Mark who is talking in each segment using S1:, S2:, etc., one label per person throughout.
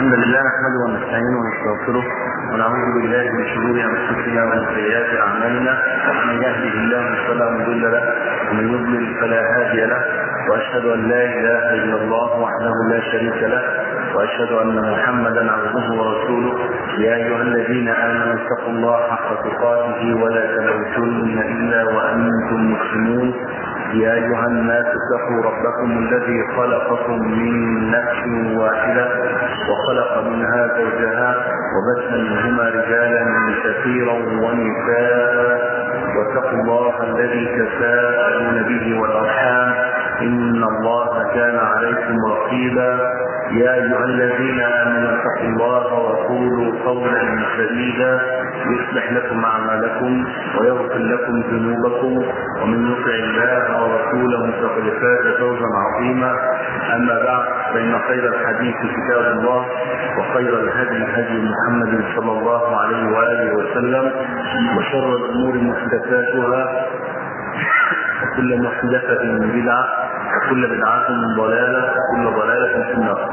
S1: الحمد لله نحمده ونستعينه ونستغفره ونعوذ بالله من شرور انفسنا ومن سيئات اعمالنا، من يهده الله فلا مضل له ومن يضلل فلا هادي له، واشهد ان لا اله الا الله وحده لا شريك له، واشهد ان محمدا عبده ورسوله. يا ايها الذين امنوا اتقوا الله حق تقاته ولا تموتن الا وانتم مسلمون. يا أيها الناس اتقوا ربكم الذي خلقكم من نفس واحدة وخلق منها زوجها وبث منهما رجالا كثيرا ونساء، واتقوا الله الذي تساءلون به والأرحام إن الله كان عليكم رقيبا. يا أيها الذين آمنوا اتقوا الله وقولوا قولا سديدا يصلح لكم أعمالكم ويغفر لكم ذنوبكم، ومن يطع الله ورسوله فقد فاز فوزا عظيما. أما بعد، فإن خير الحديث كتاب الله، وخير الهدي هدي محمد صلى الله عليه وآله وسلم، وشر الأمور محدثاتها، وكل محدثة من بدعة، وكل بدعة من ضلالة، وكل ضلالة في النار.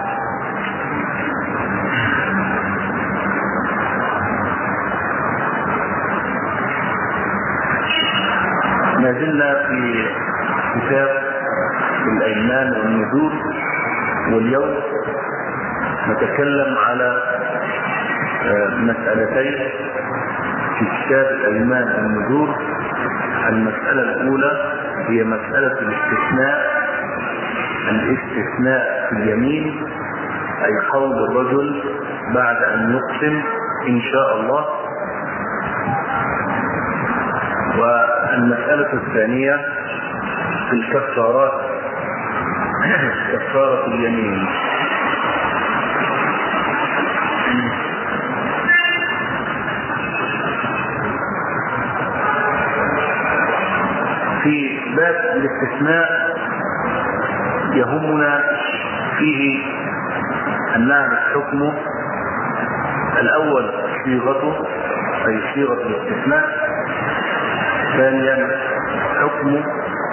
S1: ما زلنا في كتاب الأيمان والنذور، واليوم نتكلم على مسألتين في كتاب الأيمان والنذور. المسألة الأولى هي مسألة الاستثناء في اليمين، أي قول الرجل بعد أن يقسم إن شاء الله. والمسألة الثانية في الكفارات، كفارة اليمين. في باب الاستثناء يهمنا فيه أن نعرف حكمه الأول، صيغته أي صيغة الاستثناء، ثانيا حكمه،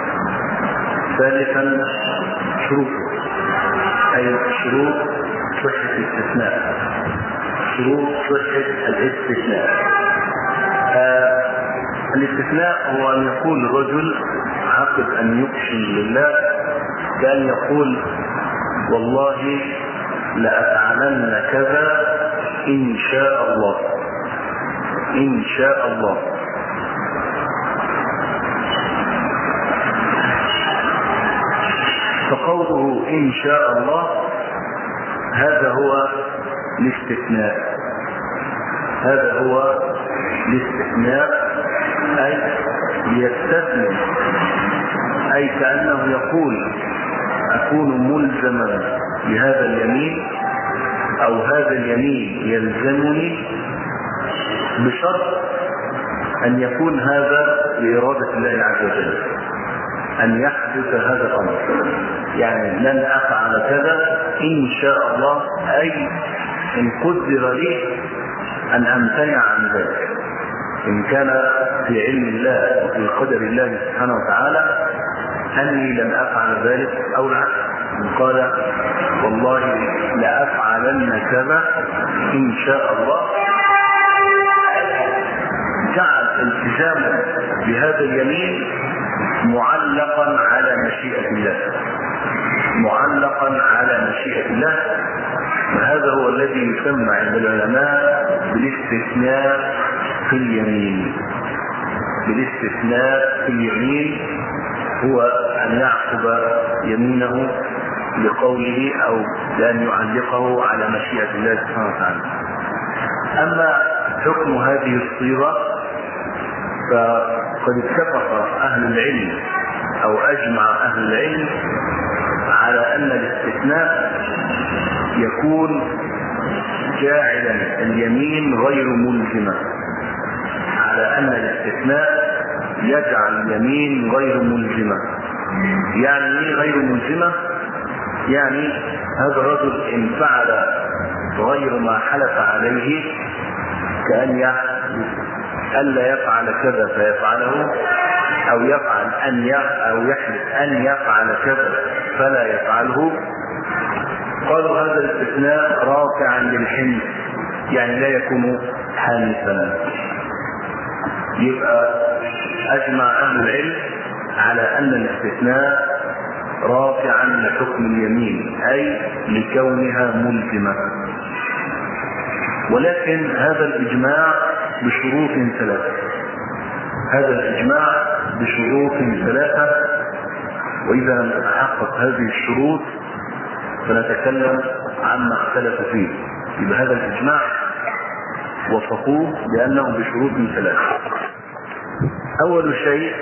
S1: ثالثا شروطه أي شروط صحة الاستثناء، شروط صحة الاستثناء. الاستثناء هو أن يقول الرجل عقب أن يقسم لله كأن يقول والله لأفعلن كذا إن شاء الله، إن شاء الله. فقوله إن شاء الله هذا هو الاستثناء، هذا هو الاستثناء، أي يستثني، أي كأنه يقول أكون ملزما بهذا اليمين، أو هذا اليمين يلزمني بشرط أن يكون هذا لإرادة الله عز وجل، أن يحدث هذا الأمر. يعني لن أفعل كذا إن شاء الله، أي إن قدر لي أن أمتنع عن ذلك، إن كان في علم الله وفي قدر الله سبحانه وتعالى أني لن أفعل ذلك، أو العكس، إن قال والله لأفعلن كذا إن شاء الله، جعل التزامه بهذا اليمين معلقا على مشيئة الله، معلقا على مشيئة الله. وهذا هو الذي يسمى عند العلماء بالاستثناء في اليمين. بالاستثناء في اليمين هو أن يعقب يمينه بقوله أو بأن يعلقه على مشيئة الله سبحانه وتعالى. أما حكم هذه الصيغة فقد اتفق أهل العلم أو أجمع أهل العلم على أن الاستثناء يكون جاعلا اليمين غير ملزمة، على أن الاستثناء يجعل اليمين غير ملزمة. يعني ايه غير ملزمة؟ يعني هذا الرجل إن فعل غير ما حلف عليه، كأن ألا يفعل كذا فيفعله، أو يفعل أو يحلف أن يفعل كذا فلا يفعله، قالوا هذا الاستثناء راق رافعا للحنث يعني لا يكون حانثا. يبقى أجمع أهل العلم على أن الاستثناء رافعا لحكم اليمين أي لكونها ملزمة، ولكن هذا الإجماع بشروط ثلاثة. هذا الإجماع بشروط ثلاثة، وإذا لم تتحقق هذه الشروط فنتكلم عما اختلف فيه. يبقى هذا الإجماع وصفوه بأنه بشروط ثلاثة. أول شيء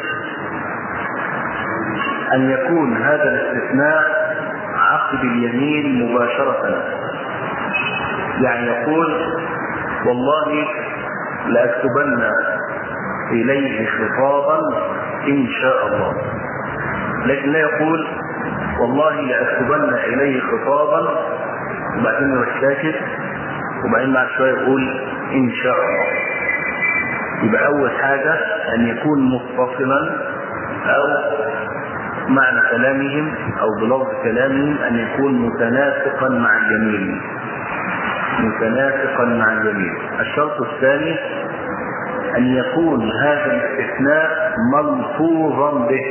S1: أن يكون هذا الاستثناء عقد اليمين مباشرة، يعني يقول والله لأكتبن إليه خطابا إن شاء الله، لكن لا يقول والله لأكتبن إليه خطابا وبعدين يروح ساكت وبعدين بعد شوية يقول إن شاء الله. يبقى أول حاجة أن يكون متصلا أو معنى كلامهم أو بلفظ كلامهم أن يكون متناسقا مع اليمين، متناسقا مع اليمين. الشرط الثاني أن يكون هذا الاستثناء ملفوظا به،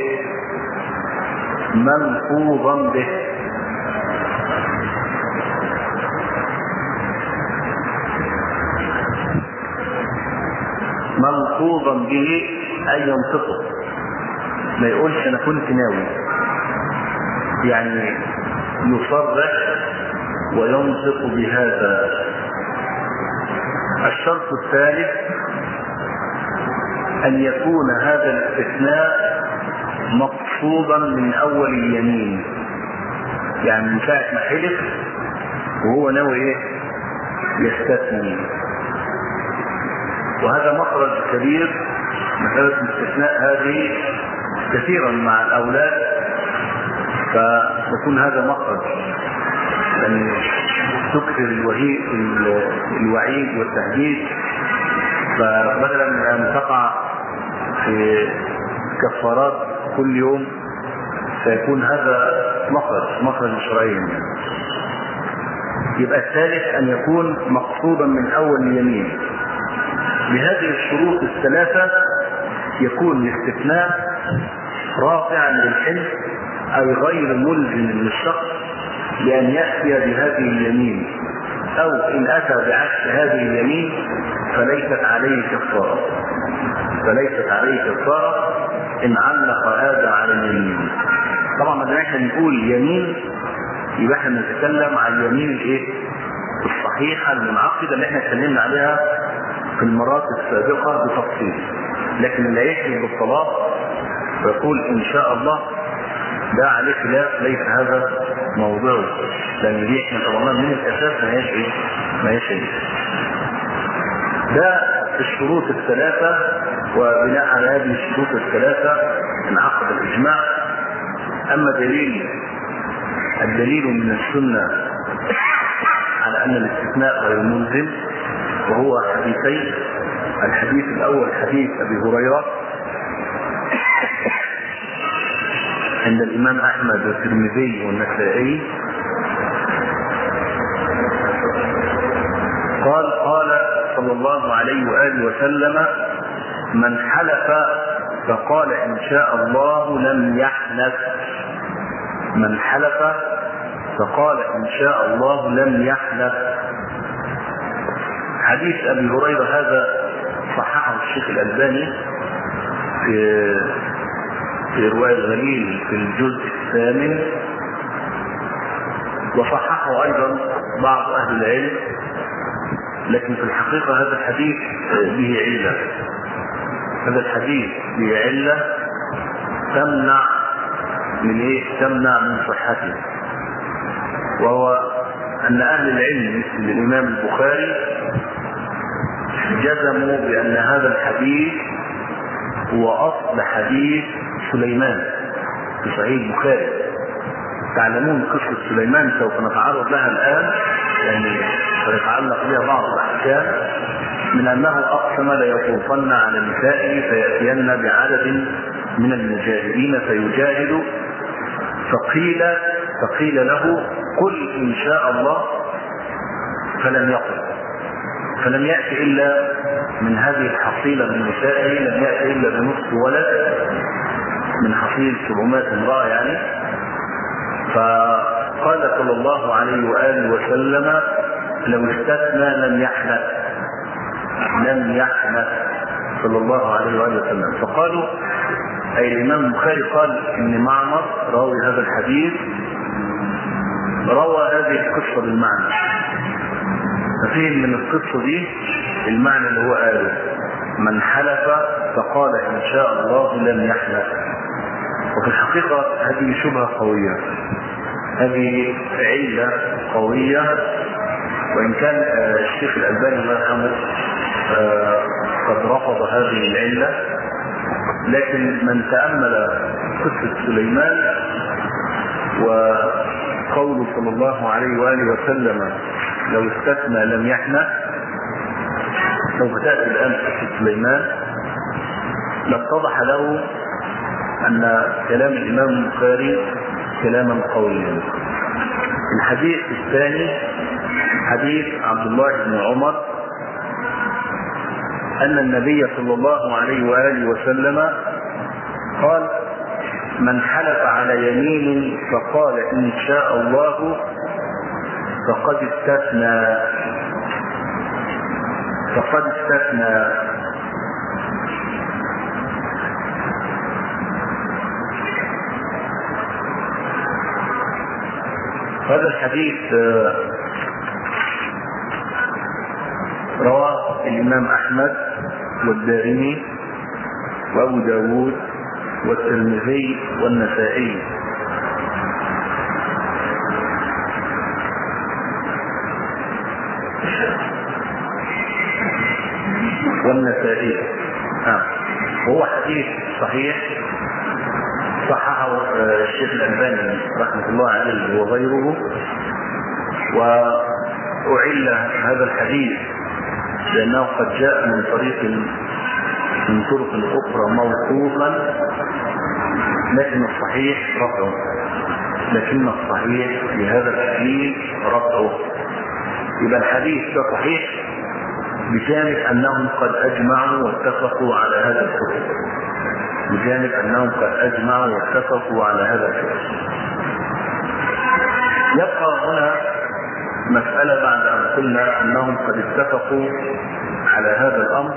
S1: ملفوظا به. ملفوظا به أي ينطقه، ما يقولش أنا كنت ناوي، يعني يصرح وينطق بهذا. الشرط الثالث أن يكون هذا الاستثناء مقصودا من أول اليمين، يعني من ساعة ما حلف وهو ناوي إيه؟ يستثني. وهذا مخرج كبير. مسألة الاستثناء هذه كثيرا مع الأولاد فيكون هذا مخرج، لأن تكثر الوعيد والتهديد، فبدلا من أن تقع في كفارات كل يوم سيكون هذا مخرج شرعي. يبقى الثالث أن يكون مقصودا من أول اليمين. بهذه الشروط الثلاثة يكون الاستثناء رافعا للحلف أي غير ملزم للشخص بأن يأتي بهذه اليمين، أو إن أتى بعكس هذه اليمين فليست عليه كفارة، فليست عليه كفارة إن علق هذا على اليمين. طبعا لما احنا نقول يمين يبقى احنا نتكلم عن اليمين الايه؟ الصحيحة المنعقدة اللي احنا اتكلمنا عليها في المرات السابقة بتفصيل. لكن اللي يحلف بالطلاق ويقول إن شاء الله ده عليه خلاف، ليس هذا موضوعه، لأن دي احنا طبعا من الأساس ما هيش ايه. ده الشروط الثلاثة، وبناء على هذه الشروط الثلاثة انعقد الإجماع. أما الدليل من السنة على أن الاستثناء غير ملزم وهو حديثين. الحديث الأول حديث أبي هريرة عند الإمام أحمد والترمذي والنسائي قال صلى الله عليه وآله وسلم من حلف فقال إن شاء الله لم يحنث. من حلف فقال إن شاء الله لم يحنث. حديث أبي هريرة هذا صححه الشيخ الألباني في رواية الغليل في الجزء الثامن، وصححه أيضا بعض أهل العلم، لكن في الحقيقة هذا الحديث به علة. هذا الحديث به علة تمنع من ايه؟ تمنع من صحته، وهو أن أهل العلم مثل الإمام البخاري جزموا بأن هذا الحديث هو أصل حديث سليمان في صحيح البخاري. تعلمون قصة سليمان سوف نتعرض لها الآن، يعني سيتعلق بها بعض الأحكام، من أنه أقسم ليطوفن على نسائه فيأتين بعدد من المجاهدين فيجاهد، فقيل له قل إن شاء الله فلم يقل، فلم يأتي إلا من هذه الحصيلة من نسائه، لم يأتي إلا بنصف ولد من حصيل 700 امرأة يعني. فقال صلى الله عليه وآله وسلم لو استثنى لم يحنث، لم يحنث صلى الله عليه وآله وسلم. فقالوا أي الإمام البخاري قال إن معمر راوي هذا الحديث روى هذه القصة بالمعنى، ففهم من القصة دي المعنى اللي هو قاله من حلف فقال إن شاء الله لم يحلف. وفي الحقيقة هذه شبهة قوية، هذه علة قوية، وإن كان الشيخ الألباني الله يرحمه قد رفض هذه العلة، لكن من تأمل قصة سليمان وقوله صلى الله عليه وآله وسلم لو استثنى لم يحنث، لو تأتي الآن قصة سليمان لاتضح له أن كلام الإمام البخاري كلاما قويا. الحديث الثاني حديث عبد الله بن عمر أن النبي صلى الله عليه وآله وسلم قال من حلف على يمين فقال إن شاء الله فقد استثنى، فقد استثنى. هذا الحديث رواه الإمام أحمد والدارمي وأبو داود والترمذي والنسائي. وهو حديث صحيح صححه الشيخ الألباني رحمه الله عليه وغيره. وأعل هذا الحديث لأنه قد جاء من طريق من طرق أخرى موقوفا، لكن الصحيح رفعه، لكن الصحيح في هذا الحديث رفعه. يبقى الحديث ده صحيح بجانب أنهم قد أجمعوا واتفقوا على هذا الحكم، بجانب أنهم قد أجمعوا واتفقوا على هذا الحكم. يبقى هنا مسألة بعد أن قلنا أنهم قد اتفقوا على هذا الأمر،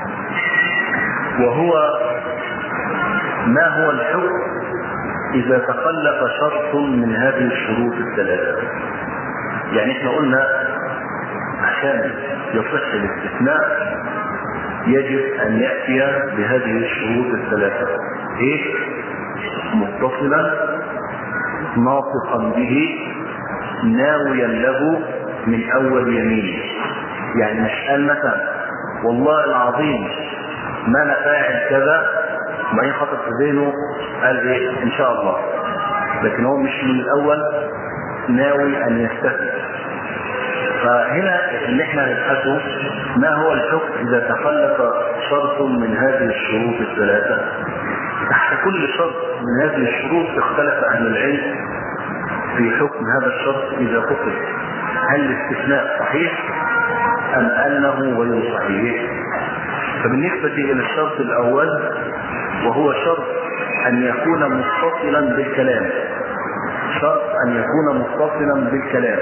S1: وهو ما هو الحكم إذا تخلف شرط من هذه الشروط الثلاثة. يعني احنا قلنا عشان يصح الاستثناء يجب أن يأتي بهذه الشروط الثلاثة: إيه؟ متصلا، ناطقا به، ناويا له من أول يمين. يعني مش قال مثلا والله العظيم ما أنا فاعل كذا وبعدين خطر في ذهنه قال إيه إن شاء الله، لكن هو مش من الأول ناوي أن يستثني. فهنا اللي احنا نبحثه ما هو الحكم إذا تخلف شرط من هذه الشروط الثلاثة. تحت كل شرط من هذه الشروط اختلف أهل العلم في حكم هذا الشرط إذا قتل، هل الاستثناء صحيح أم أنه غير صحيح؟ فبالنسبة إلى الشرط الأول وهو شرط أن يكون متصلا بالكلام، شرط أن يكون متصلا بالكلام.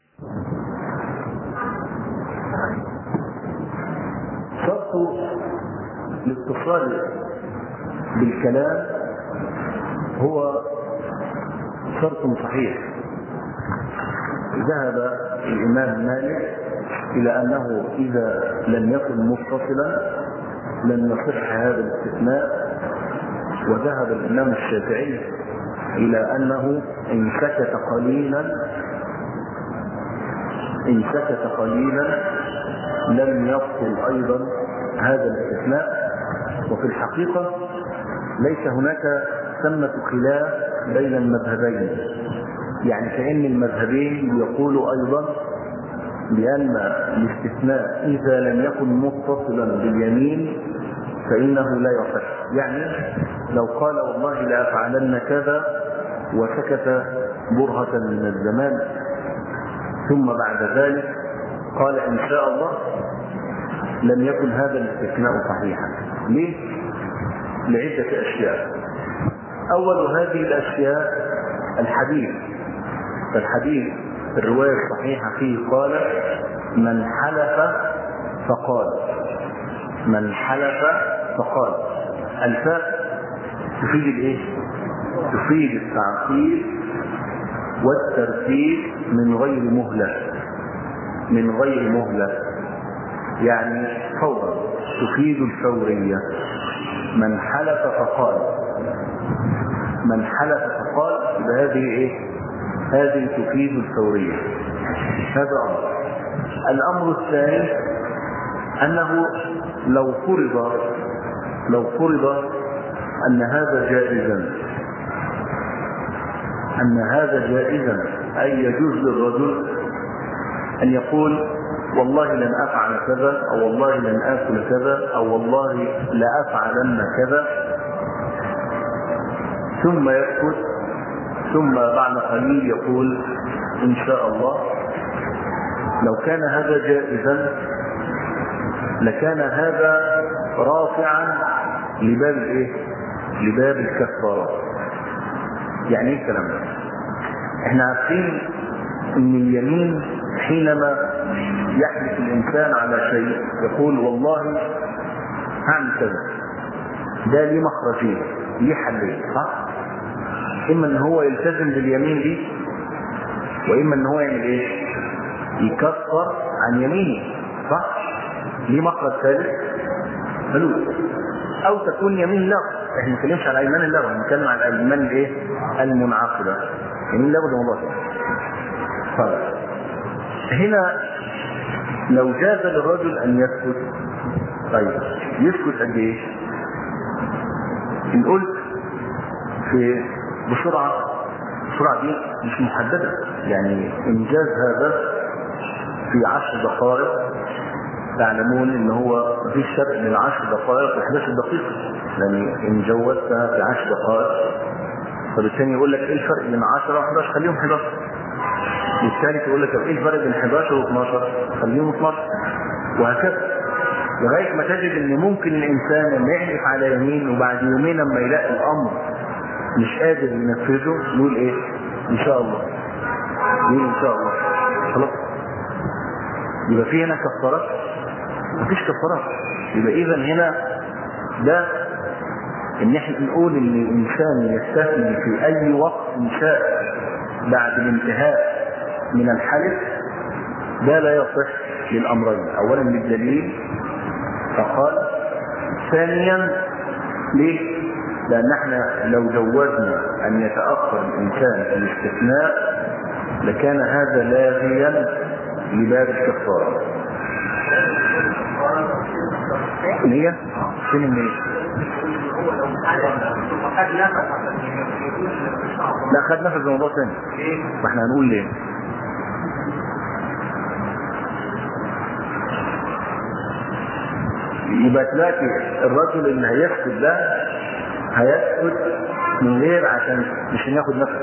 S1: شرط الاتصال بالكلام هو شرط صحيح. ذهب الإمام مالك إلى أنه إذا لم يكن متصلا لن يصح هذا الاستثناء، وذهب الإمام الشافعي إلى أنه إن سكت قليلا لم يبطل أيضا هذا الاستثناء. وفي الحقيقة ليس هناك ثمة خلاف بين المذهبين، يعني كأن المذهبين يقولوا أيضا بأن الاستثناء إذا لم يكن متصلا باليمين فإنه لا يصح. يعني لو قال والله لا أفعلن كذا وسكت برهة من الزمان ثم بعد ذلك قال إن شاء الله لم يكن هذا الاستثناء صحيحا. ليه؟ لعدة أشياء. أول هذه الأشياء الحديث، فالحديث الرواية الصحيحة فيه قال من حلف فقال، من حلف فقال. الفاء تفيد الايه؟ تفيد التعقيد والترتيب من غير مهلة، من غير مهلة يعني فورا، تفيد الفورية. من حلف فقال، من حلف فقال، بهذه ايه؟ هذه تفيد الفورية. هذا أمر. الأمر الثاني أنه لو فرض أن هذا جائزا، أي يجوز للرجل أن يقول والله لن أفعل كذا، أو والله لن آكل كذا، أو والله لا أفعلن كذا، ثم يسكت، ثم بعد قليل يقول إن شاء الله. لو كان هذا جائزا لكان هذا رافعا لباب الايه؟ لباب الكفارة. يعني ايه الكلام ده؟ احنا عارفين ان اليمين حينما يحلف الانسان على شيء يقول والله هعمل كذا، ده ليه مخرجين، ليه حلين، صح؟ اما ان هو يلتزم باليمين دي، واما ان هو يعمل ايه؟ يكفر عن يمينه، صح؟ ليه مخرج ثالث ملوث. او تكون يمين لغو. احنا ما بنتكلمش على ايمان اللغو، بنتكلم على الايمان الايه؟ المنعقده. يمين لغو ده موضوع ثاني. طيب هنا لو جاز للرجل ان يسكت، طيب يسكت قد ايه؟ ان قلت في بسرعه دي مش محدده، يعني انجاز هذا في 10 دقائق. تعلمون ان هو مفيش فرق بين 10 دقائق و 11 دقيقة، يعني ان جوزتها في 10 دقائق فبالتالي يقول لك ايه الفرق بين 10 و 11؟ خليهم 11. والثالث يقول لك ايه الفرق بين 11 و 12؟ خليهم 12. وهكذا لغاية ما تجد ان ممكن الانسان لما يحلف على يمين وبعد يومين لما يلاقي الامر مش قادر ينفذه يقول ايه؟ ان شاء الله. يقول ان شاء الله. خلاص يبقى في هنا كفارات؟ مفيش كفارات. يبقى اذا هنا ده ان احنا نقول ان الانسان يستثني في اي وقت شاء بعد الانتهاء من الحلف، ده لا يصح للامرين. اولا للدليل فقال، ثانيا ليه؟ لان احنا لو جوزنا ان يتاخر الانسان في الاستثناء لكان هذا لاغيا لباب الكفاره. نية؟ فين النية؟ لا خد نفس الموضوع ثاني. ما احنا هنقول ليه؟ يبقى دلوقتي الرجل اللي هيسكت ده هيسكت من غير، عشان مش هناخد نفس،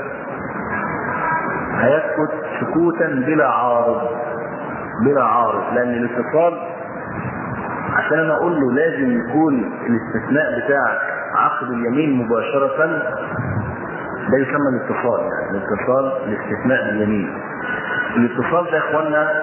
S1: هيسكت سكوتا بلا عارض، بلا عارض. لان الاتصال عشان انا اقول له لازم يكون الاستثناء بتاعك عقد اليمين مباشرة، ده يسمى الاتصال. يعني الاتصال الاستثناء باليمين. الاتصال ده يا اخوانا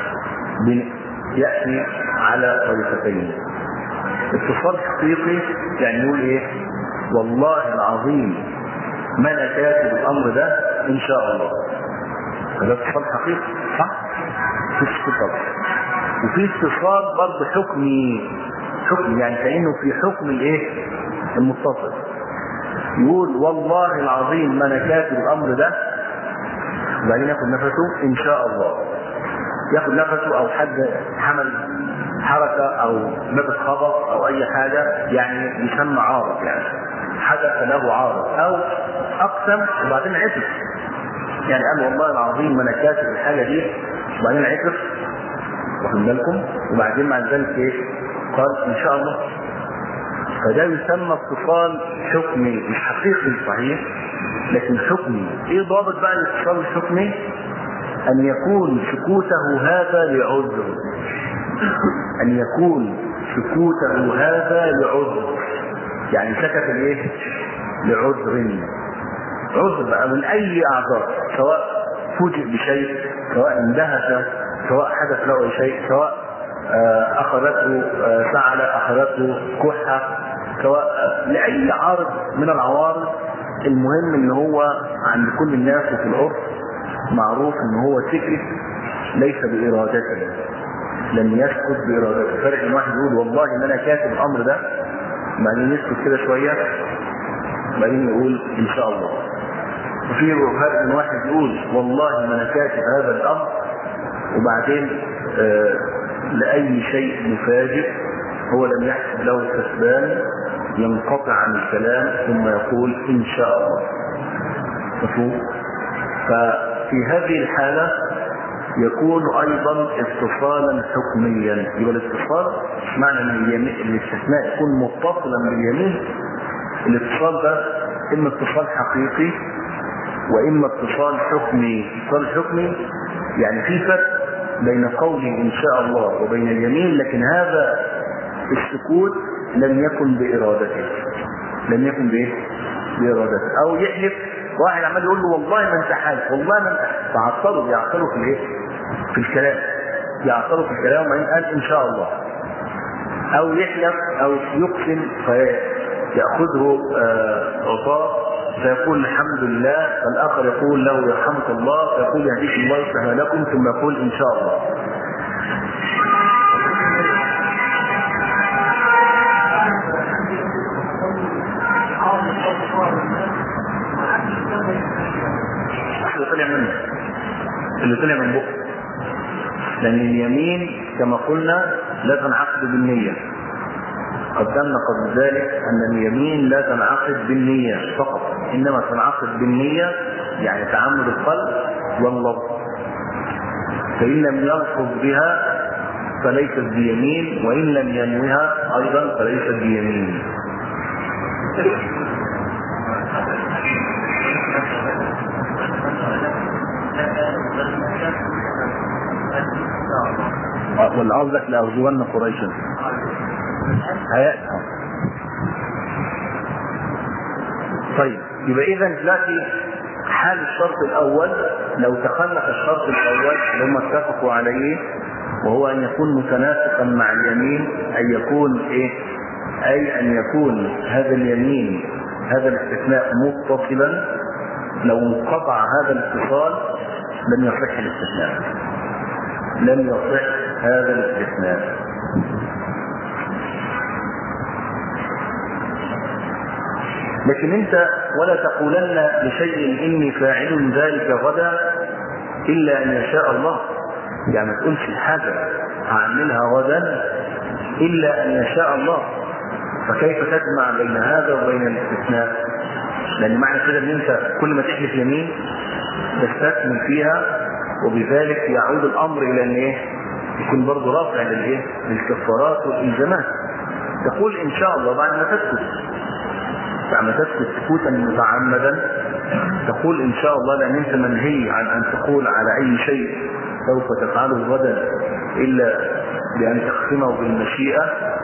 S1: يأتي على طريقتين. اتصال حقيقي يعني يقول ايه؟ والله العظيم ما انا كاتب الامر ده ان شاء الله. هذا اتصال حقيقي، صح؟ في اتصال. وفي اتصال برضه حكمي يعني كأنه في حكم الايه؟ المتصل. يقول والله العظيم ما انا كاتب الامر ده، وبعدين ياخد نفسه ان شاء الله. ياخد نفسه، او حد حمل حركة او باب خبط او اي حاجة، يعني يسمى عارض، يعني حدث له عارض، او اقسم وبعدين عكس. يعني قال والله العظيم ما انا كاتب الحاجة دي، وبعدين عكس، واخد بالكم؟ وبعدين مع ذلك ايه؟ قال ان شاء الله. فده يسمى اتصال حكمي، مش حقيقي صحيح لكن حكمي. ايه ضابط بقى الاتصال الحكمي؟ أن يكون سكوته هذا لعذر، أن يكون سكوته هذا لعذر، يعني سكت لإيه؟ لعذر، عذر بقى من أي أعذار، سواء فوجئ بشيء، سواء اندهش، سواء حدث له شيء، سواء أخذته سعلة، أخذته كحة، سواء لأي عارض من العوارض. المهم ان هو عند كل الناس وفي العرف معروف ان هو سكت ليس بإرادته، لم يسكت بإرادته. فرق ان واحد يقول والله ان انا كاتب الامر ده، بعدين يسكت كده شوية، بعدين يقول ان شاء الله. وفي فرق ان واحد يقول والله ان انا كاتب هذا الامر، وبعدين لأي شيء مفاجئ هو لم يحسب له الحسبان ينقطع عن الكلام ثم يقول إن شاء الله. مفهوم؟ ففي هذه الحالة يكون أيضا اتصالا حكميا. يبقى الاتصال معنى أن الاستثناء يكون متصلا باليمين. الاتصال ده إما اتصال حقيقي وإما اتصال حكمي. اتصال حكمي يعني في فرق بين قوله إن شاء الله وبين اليمين، لكن هذا السكوت لم يكن بإرادته، لم يكن بإرادته. أو يحلف واحد عمال يقول له والله ما انت حالف، والله ما انت، فعطله، يعطله في الايه؟ في الكلام، يعطله في الكلام وبعدين قال إن شاء الله. أو يحلف أو يقسم فيأخذه عطاء فيقول الحمد لله، فالآخر يقول له يرحمك الله، فيقول يهديك الله يصلح لكم، ثم يقول إن شاء الله. اللي طلع من بقه، لأن اليمين كما قلنا لا تنعقد بالنية. قدمنا قبل ذلك أن اليمين لا تنعقد بالنية فقط، إنما تنعقد بالنية يعني تعمد القلب واللفظ. فإن لم يلفظ بها فليست بيمين، وإن لم ينوها أيضا فليست بيمين. ولا قصدك لأغزون قريشا؟ طيب، يبقى إذا دلوقتي حال الشرط الأول لو تخلف الشرط الأول اللي هم اتفقوا عليه، وهو أن يكون متناسقا مع اليمين، أن يكون إيه؟ أي أن يكون هذا اليمين، هذا الاستثناء متصلا. لو انقطع هذا الاتصال لم يصح الاستثناء، لم يصح هذا الاستثناء. لكن انت ولا تقولن لشيء اني فاعل ذلك غدا الا ان يشاء الله، يعني ما تقولش الحاجه هعملها غدا الا ان يشاء الله. فكيف تجمع بين هذا وبين الاستثناء؟ لان معنى كده ان انت كل ما تحلف يمين تستثني فيها، وبذلك يعود الامر الى ان ايه؟ يكون برضه رافع للايه؟ للكفارات والالزامات. تقول ان شاء الله بعد ما تسكت، بعد ما تسكت سكوتا متعمدا تقول ان شاء الله، لان انت منهي عن ان تقول على اي شيء سوف تفعله غدا الا بان تختمه بالمشيئه.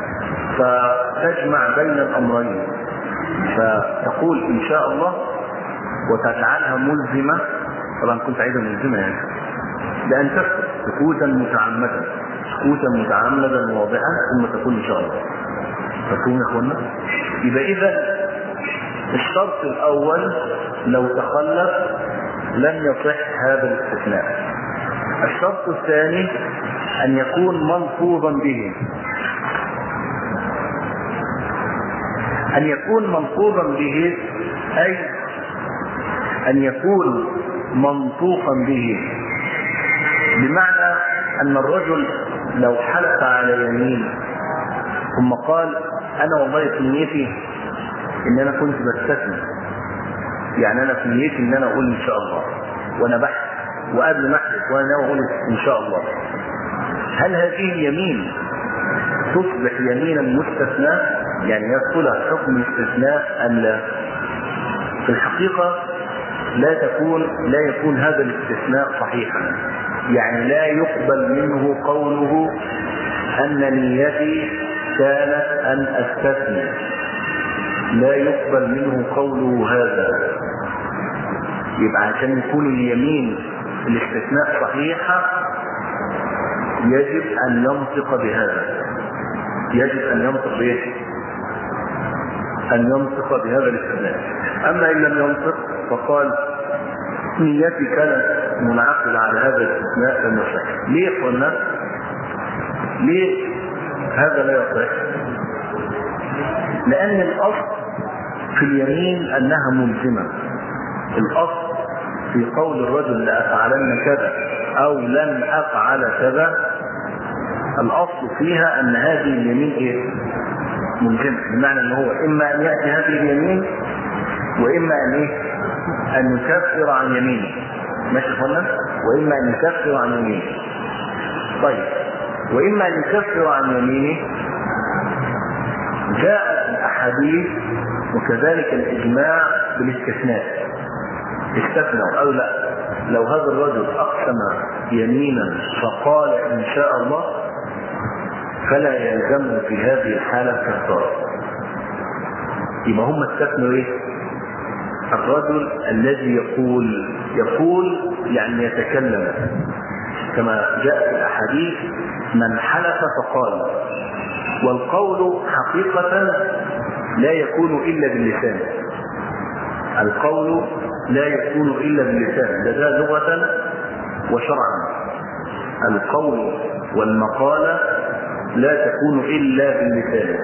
S1: فتجمع بين الامرين، فتقول ان شاء الله وتجعلها ملزمه. طبعا كنت عايزه ملزمه يعني لان تسكت سكوتا متعمدا، سكوتا متعمدا واضحا، ثم تقول ان شاء الله. مفهوم يا اخوانا؟ يبقى اذا الشرط الاول لو تخلف لم يصح هذا الاستثناء. الشرط الثاني ان يكون ملفوظا به، ان يكون ملفوظا به اي ان يكون منطوقا به، بمعنى ان الرجل لو حلف على يمين ثم قال انا والله في نيتي ان انا كنت بستثني، يعني انا في نيتي ان انا اقول ان شاء الله وانا بحث، وقبل ما احلف وانا ناوي اقول ان شاء الله، هل هذه اليمين تصبح يمينا مستثناء؟ يعني يدخلها حكم الاستثناء ام لا؟ في الحقيقه لا يكون هذا الاستثناء صحيحا، يعني لا يقبل منه قوله أن نيتي كانت أن أستثني، لا يقبل منه قوله هذا. يبقى عشان يكون اليمين الاستثناء صحيحة يجب أن ينطق بهذا، يجب أن ينطق به، أن ينطق بهذا الاستثناء. أما إن لم ينطق فقال نيتي كانت منعقدة على هذا الاستثناء لم يصح. ليه قلنا؟ ليه هذا لا يصح؟ لأن الأصل في اليمين أنها ملزمة. الأصل في قول الرجل لأفعلن كذا أو لن أفعل كذا، الأصل فيها أن هذه اليمين إيه؟ ملزمة، بمعنى أنه هو إما أن يأتي هذه اليمين وإما أن إيه؟ أن يكفر عن يمينه، ماشي قلنا؟ وإما أن يكفر عن يمينه. طيب، وإما أن يكفر عن يمينه جاءت الأحاديث وكذلك الإجماع بالاستثناء، استثنوا أو لا، لو هذا الرجل أقسم يمينا فقال إن شاء الله فلا يلزمه في هذه الحالة كفارة. يبقى هم استثنوا إيه؟ الرجل الذي يقول يعني يتكلم، كما جاء في الأحاديث من حلف فقال. والقول حقيقة لا يكون إلا باللسان، القول لا يكون إلا باللسان، ده لغة وشرعا. القول والمقالة لا تكون إلا باللسان.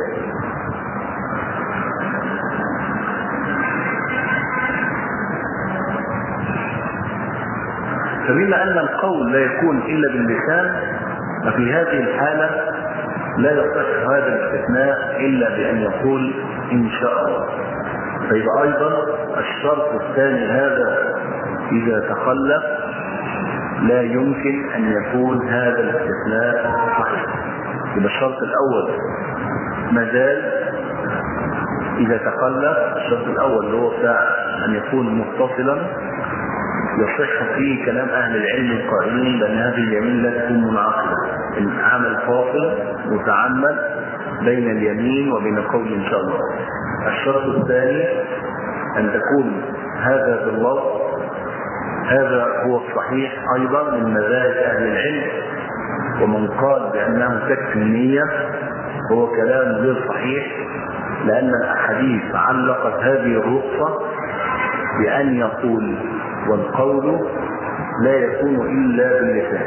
S1: فبما أن القول لا يكون إلا باللسان ففي هذه الحالة لا يصح هذا الاستثناء إلا بأن يقول إن شاء الله. فيبقى أيضا الشرط الثاني هذا إذا تخلف لا يمكن أن يكون هذا الاستثناء صحيح. يبقى الشرط الأول مازال إذا تخلف، الشرط الأول اللي هو بتاع أن يكون متصلا يصح فيه كلام أهل العلم القائلين بأن هذه اليمين لا تكون منعقدة، العمل فاصل متعمد بين اليمين وبين قول إن شاء الله. الشرط الثاني أن تكون هذا باللفظ، هذا هو الصحيح أيضا من مذاهب أهل العلم، ومن قال بأنه تكفي النية هو كلام غير صحيح، لأن الأحاديث علقت هذه الرخصة بأن يقول، والقول لا يكون إلا باللسان.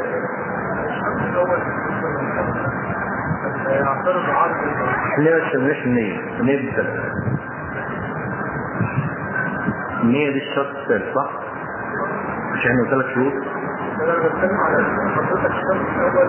S1: احنا ما تسميش النية، النية بالسلام، النية دي الشرط الثالث صح؟ مش احنا 3 شروط؟
S2: انا بتكلم على حضرتك الشرط الاول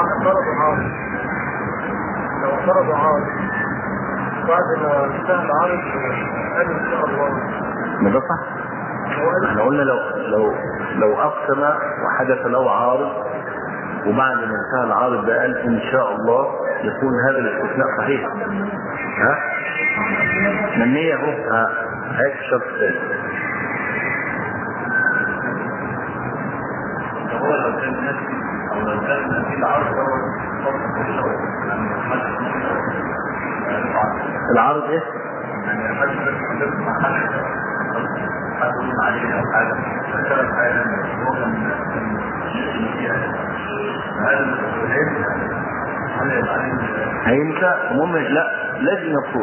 S2: لو اعترض عارض بعد ما انتهى العارض قال ان شاء الله،
S1: ما ده صح؟ احنا قلنا لو اقسم وحدث له عارض وبعد ما انتهى العارض ده قال ان شاء الله يكون هذا الاستثناء صحيح. ها؟ من النية اهو، هيك الشرط الثاني.
S3: هو لو كان نفسي او لو كان في العرض
S1: العرض ايه؟
S3: يعني حد عليه او حاجه فكرت حاجه هو
S1: هينسى. المهم لا، لازم يقول،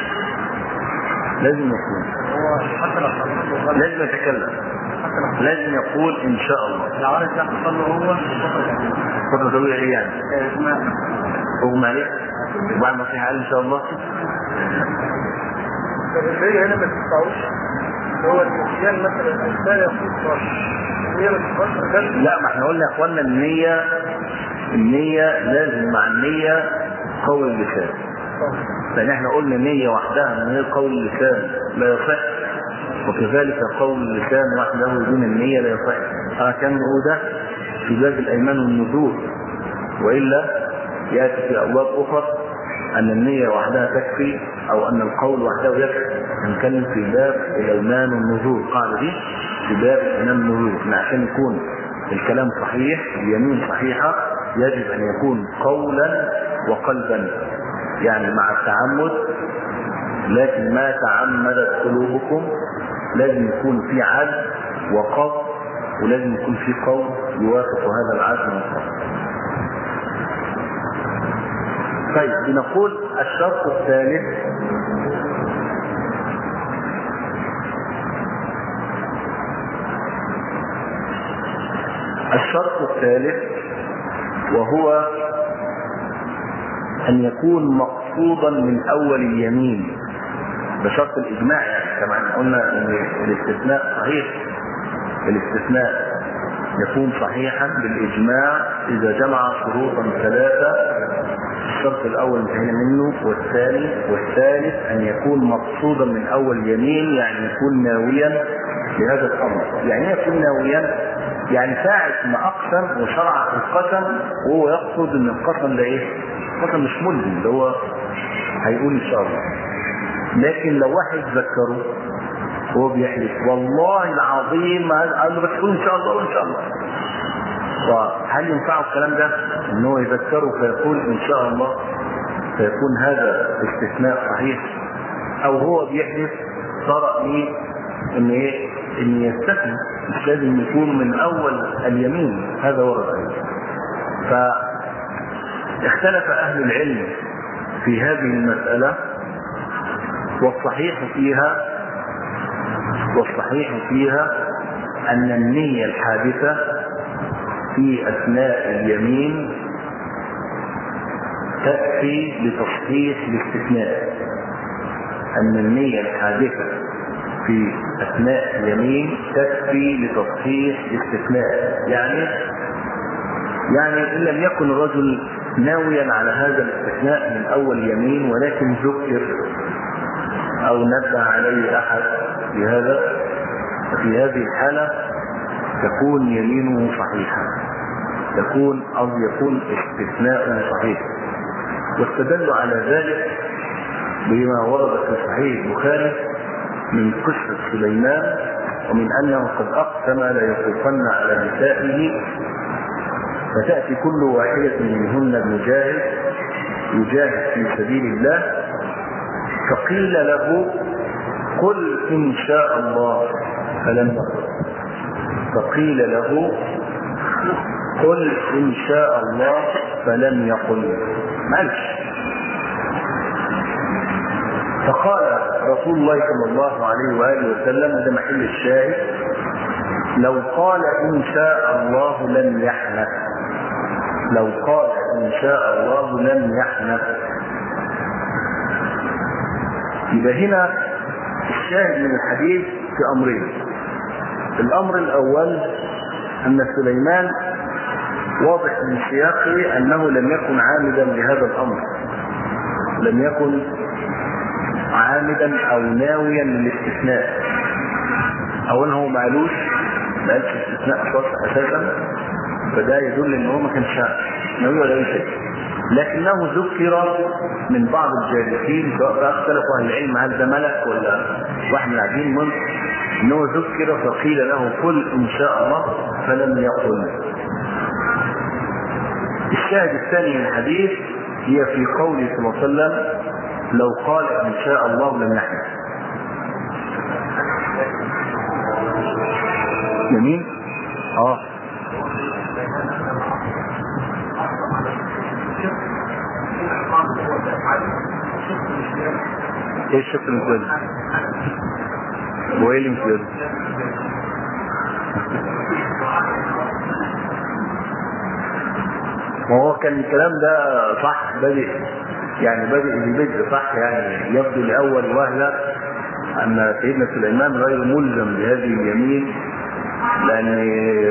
S1: لازم يتكلم، لازم يقول ان شاء الله.
S2: العارض ده حصل له هو
S1: فترة طويلة ايه يعني؟ اغمى عليه وبعد ما فيها قال ان شاء الله.
S2: فبالتالي هنا ما تدفعوش هو النسيان مثلا الانسان يقول صار.
S1: لا، ما احنا قلنا يا اخوانا النية لازم مع النية قول اللسان، لان احنا قلنا النية وحدها من غير قول اللسان لا يصح، وكذلك قول اللسان وحده دون النية لا يصح. كان ده في باب الايمان والنذور، والا ياتي في ابواب اخرى ان النية وحدها تكفي او ان القول وحده يكفي. هنتكلم في باب الايمان والنذور، قاعدة دي في باب إمام النووي عشان يكون الكلام صحيح اليمين صحيحة يجب أن يكون قولا وقلبا، يعني مع التعمد، لكن ما تعمدت قلوبكم لازم يكون في عزم وقصد، ولازم يكون في قول يوافق هذا العزم والقصد. طيب بنقول الشرط الثالث وهو أن يكون مقصودا من أول اليمين بشرط الإجماع. يعني كما قلنا أن الاستثناء صحيح، الاستثناء يكون صحيحا بالإجماع إذا جمع شروطا ثلاثة. الشرط الأول انتهينا منه، والثالث أن يكون مقصودا من أول يمين، يعني يكون ناويا لهذا الأمر. يعني يكون ناويا يعني ساعة ما أقسم وشرع القسم وهو يقصد أن القسم ده إيه؟ القسم مش ملزم، اللي هو هيقول إن شاء الله. لكن لو واحد ذكره هو بيحلف والله العظيم قال له بس قول إن شاء الله وإن شاء الله، وهل ينفعه الكلام ده ان هو يذكره فيقول ان شاء الله فيكون هذا استثناء صحيح؟ او هو بيحدث طرأ ليه ان ايه ان يستثنى، مش لازم يكون من اول اليمين. هذا ورد ايضا. فاختلف اهل العلم في هذه المسألة، والصحيح فيها ان النية الحادثة في أثناء اليمين تكفي لتصحيح الاستثناء. أن النية الحادثة في أثناء اليمين تكفي لتصحيح الاستثناء. يعني إن لم يكن الرجل ناويا على هذا الاستثناء من أول يمين، ولكن ذكر أو نبه عليه أحد بهذا، في هذه الحالة تكون يمينه صحيحة، يكون استثناء صحيح. واستدلوا على ذلك بما ورد في صحيح البخاري من قصة سليمان، ومن أنه قد أقسم لا يخوفن على نسائه، فتأتي كل واحدة منهن يجاهد في سبيل الله، فقيل له قل إن شاء الله فلم يقل. فقيل له قل إن شاء الله فلم يقل، معلش. فقال رسول الله صلى الله عليه وآله وسلم، هذا محل الشاهد، لو قال إن شاء الله لم يحنث، لو قال إن شاء الله لم يحنث. يبقى هنا الشاهد من الحديث في أمرين. الأمر الأول أن سليمان واضح من سياقه أنه لم يكن عامدا لهذا الأمر، لم يكن عامدا أو ناويا للاستثناء. أولا هو معلوش استثناء أساسا، فده يدل أنه ما كانش ناوي ولا أي شيء. لكنه ذكر من بعض الجالسين، سواء اختلفوا أهل العلم هل ده ملك ولا واحد من العجين منه، انه ذكر فقيل له قل ان شاء الله فلم يقل. الشاهد الثاني من الحديث هي في قوله صلى الله عليه وسلم لو قال ان شاء الله لم يحدث. جميل. ايه الشق المثالي؟ وايه الامتياز؟ وهو كان الكلام ده صح، بدء البدء صح، يعني يبدو لأول وهلة أن سيدنا سليمان غير ملزم بهذه اليمين، لأن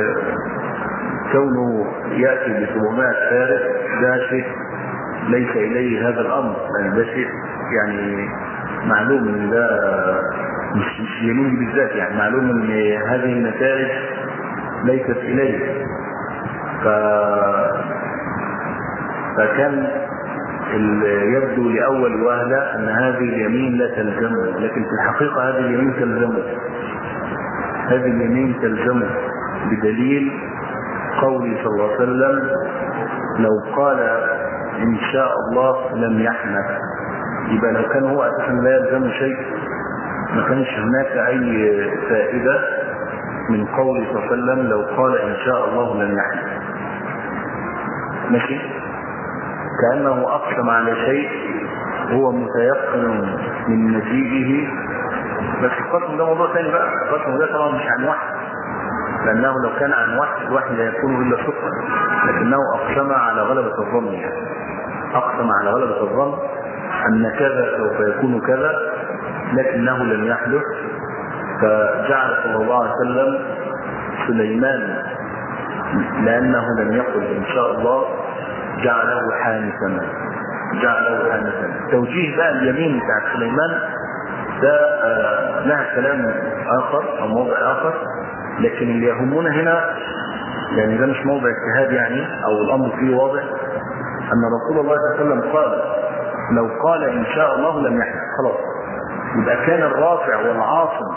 S1: كونه يأتي ب700 فارس ده شيء ليس إليه هذا الأمر، يعني ده شيء يعني معلوم ان ده مش يمين بالذات، يعني معلوم ان هذه النتائج ليست اليه. فكان يبدو لأول وهلة أن هذه اليمين لا تلزمه، لكن في الحقيقة هذه اليمين تلزمه، هذه اليمين تلزمه بدليل قوله صلى الله عليه وسلم لو قال إن شاء الله لم يحنث. يبقى لو كان هو أساسا لا يلزم شيء ما كانش هناك أي فائدة من قوله صلى الله عليه وسلم لو قال إن شاء الله لم يحنث. ماشي؟ كأنه أقسم على شيء هو متيقن من مجيئه. بس القسم ده موضوع ثاني بقى. القسم ده طبعا مش عن وحي، لأنه لو كان عن وحي الوحي لا يكون إلا صدقا، لكنه أقسم على غلبة الظن. يعني أقسم على غلبة الظن أن كذا سوف يكون كذا لكنه لم يحدث. فجعل صلى الله عليه وسلم سليمان لأنه لم يقل إن شاء الله جعله حانثا. توجيه بقى اليمين بتاع سليمان ده لها كلام آخر أو موضع آخر، لكن اللي يهمنا هنا يعني ده مش موضع اجتهاد يعني أو الأمر فيه واضح أن رسول الله صلى الله عليه وسلم قال لو قال إن شاء الله لم يحدث خلاص. يبقى كان الرافع والعاصم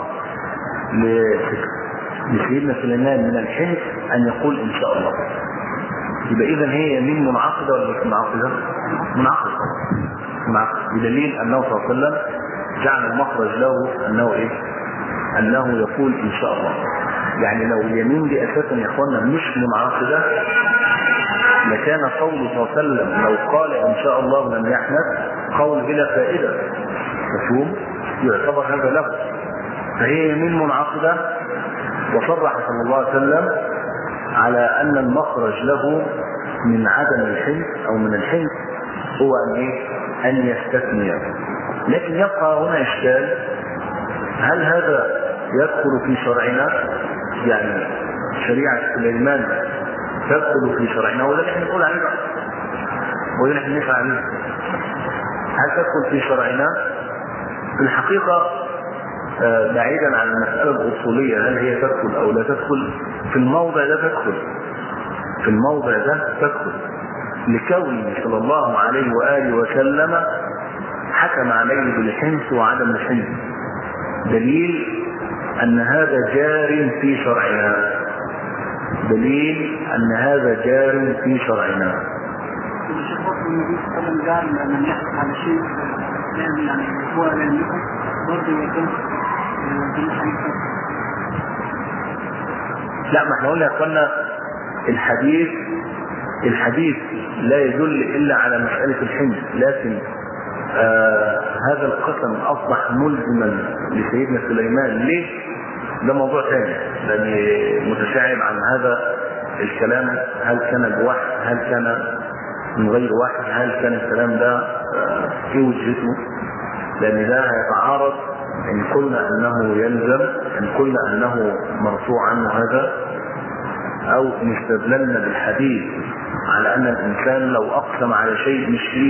S1: لسيدنا سليمان من الحنث أن يقول إن شاء الله. يبقى إذن هي يمين منعقدة ولا مش منعقدة؟ منعقدة بدليل أنه صلى الله عليه وسلم جعل المخرج له أنه إيه؟ أنه يقول إن شاء الله. يعني لو اليمين دي أساسا يا إخوانا مش منعقدة لكان قوله صلى الله عليه وسلم لو قال إن شاء الله لم يحنث قول بلا فائدة مفهوم؟ يعتبر هذا له. فهي يمين منعقدة، وصرح صلى الله عليه وسلم على أن المخرج له من عدم الحنث أو من الحنث هو أن يستثني. لكن يبقى هنا إشكال، هل هذا يدخل في شرعنا؟ يعني شريعة سليمان تدخل في شرعنا ولا نحن نقول عليه بقى ولا نحن نفعل عليه؟ هل تدخل في شرعنا؟ في الحقيقة بعيدا عن المسألة الأصولية هل هي تدخل أو لا تدخل، في الموضع ده تدخل لكونه صلى الله عليه وآله وسلم حكم عليه بالحنث وعدم الحنث، دليل أن هذا جار في شرعنا.
S2: من يحكم على شيء يعني هو لم يكن برضه يكون
S1: لا، ما احنا قلنا يا اخوانا الحديث لا يدل الا على مسألة الحنث، لكن هذا القسم اصبح ملزما لسيدنا سليمان. ليه؟ ده موضوع ثاني، لاني متشعب عن هذا الكلام. هل كان بوحي؟ هل كان من غير وحي؟ هل كان الكلام ده في وجهته؟ لان ده هيتعارض إن قلنا أنه يلزم، إن قلنا أنه مرفوع عنه هذا، أو إن استدللنا بالحديث على أن الإنسان لو أقسم على شيء مش في